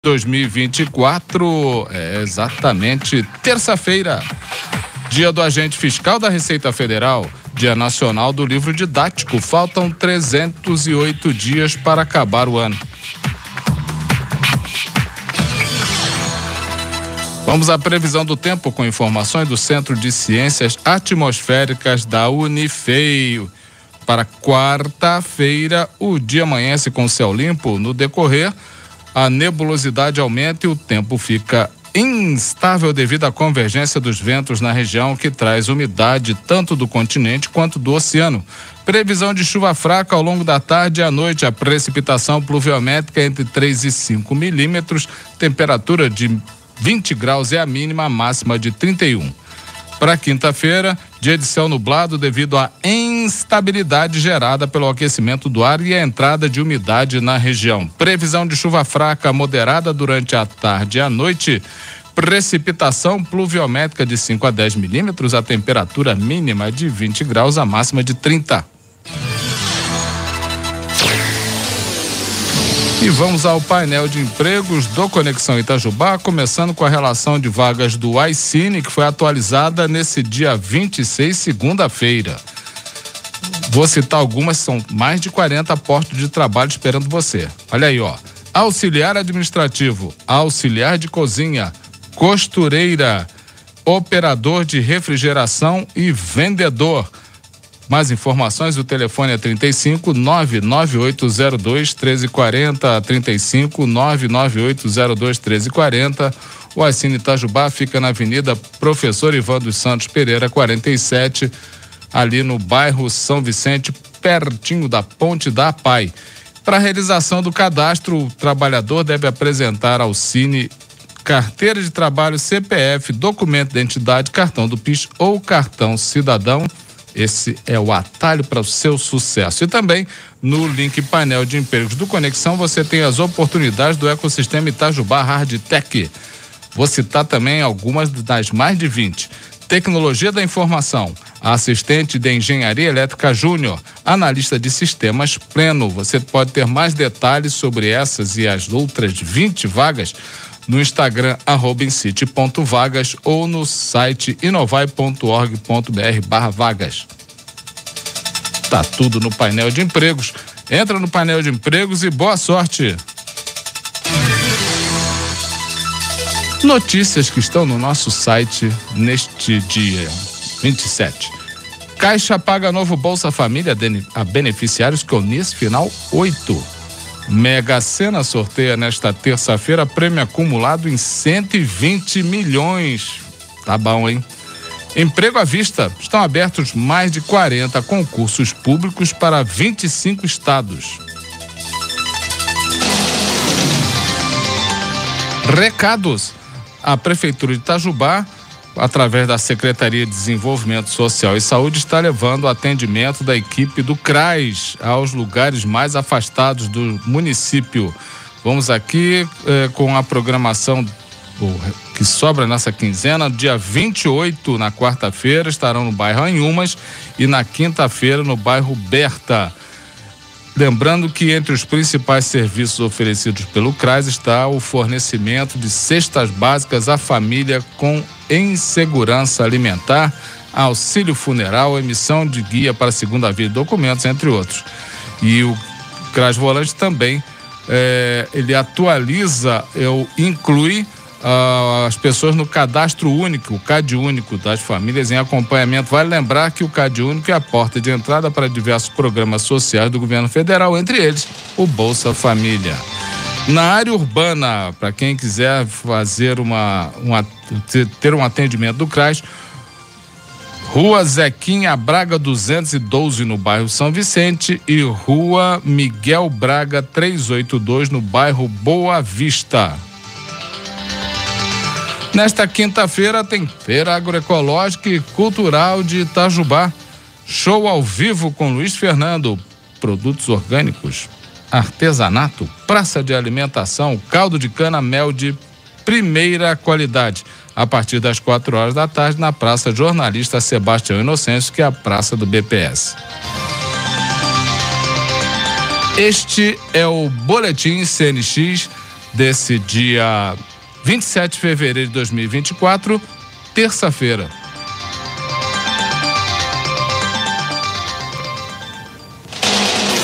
2024, exatamente terça-feira, dia do agente fiscal da Receita Federal, dia nacional do livro didático. Faltam 308 dias para acabar o ano. Vamos à previsão do tempo com informações do Centro de Ciências Atmosféricas da Unifei. Para quarta-feira, o dia amanhece com céu limpo. No decorrer, a nebulosidade aumenta e o tempo fica instável devido à convergência dos ventos na região, que traz umidade tanto do continente quanto do oceano. Previsão de chuva fraca ao longo da tarde e à noite. A precipitação pluviométrica entre 3 e 5 milímetros. Temperatura de 20 graus é a mínima, a máxima de 31. Para quinta-feira, dia de céu nublado devido à instabilidade gerada pelo aquecimento do ar e a entrada de umidade na região. Previsão de chuva fraca moderada durante a tarde e a noite. Precipitação pluviométrica de 5 a 10 milímetros, a temperatura mínima de 20 graus, a máxima de 30. E vamos ao painel de empregos do Conexão Itajubá, começando com a relação de vagas do iCine, que foi atualizada nesse dia 26, segunda-feira. Vou citar algumas, são mais de 40 postos de trabalho esperando você. Olha aí, ó. Auxiliar administrativo, auxiliar de cozinha, costureira, operador de refrigeração e vendedor. Mais informações, o telefone é 35 99802 1340, 35 99802 1340. O iCine Itajubá fica na Avenida Professor Ivan dos Santos Pereira, 47, ali no bairro São Vicente, pertinho da Ponte da Pai. Para a realização do cadastro, o trabalhador deve apresentar ao Cine carteira de trabalho, CPF, documento de identidade, cartão do PIS ou cartão cidadão. Esse é o atalho para o seu sucesso. E também no link painel de empregos do Conexão você tem as oportunidades do ecossistema Itajubá Hardtech. Vou citar também algumas das mais de 20. Tecnologia da informação, assistente de engenharia elétrica júnior, analista de sistemas pleno. Você pode ter mais detalhes sobre essas e as outras 20 vagas no Instagram @incite.vagas ou no site inovai.org.br/vagas. Tá tudo no painel de empregos. Entra no painel de empregos e boa sorte. Notícias que estão no nosso site neste dia 27. Caixa paga novo Bolsa Família a beneficiários com NIS final 8. Mega Sena sorteia nesta terça-feira prêmio acumulado em 120 milhões. Tá bom, hein? Emprego à vista. Estão abertos mais de 40 concursos públicos para 25 estados. Recados. A Prefeitura de Itajubá, através da Secretaria de Desenvolvimento Social e Saúde, está levando o atendimento da equipe do CRAS aos lugares mais afastados do município. Vamos aqui com a programação que sobra nessa quinzena. Dia 28, na quarta-feira, estarão no bairro Anhumas e na quinta-feira no bairro Berta. Lembrando que entre os principais serviços oferecidos pelo CRAS está o fornecimento de cestas básicas à família com insegurança alimentar, auxílio funeral, emissão de guia para segunda via de documentos, entre outros. E o CRAS Volante também, ele atualiza, inclui as pessoas no cadastro único, o CAD único das famílias em acompanhamento. Vale lembrar que o CAD único é a porta de entrada para diversos programas sociais do governo federal, entre eles o Bolsa Família. Na área urbana, para quem quiser fazer ter um atendimento do CRAS, Rua Zequinha Braga 212 no bairro São Vicente e Rua Miguel Braga 382 no bairro Boa Vista. Nesta quinta-feira tem Feira Agroecológica e Cultural de Itajubá. Show ao vivo com Luiz Fernando. Produtos orgânicos, artesanato, praça de alimentação, caldo de cana, mel de primeira qualidade. A partir das 4 horas da tarde na Praça Jornalista Sebastião Inocêncio, que é a praça do BPS. Este é o Boletim CNX desse dia 27 de fevereiro de 2024, terça-feira.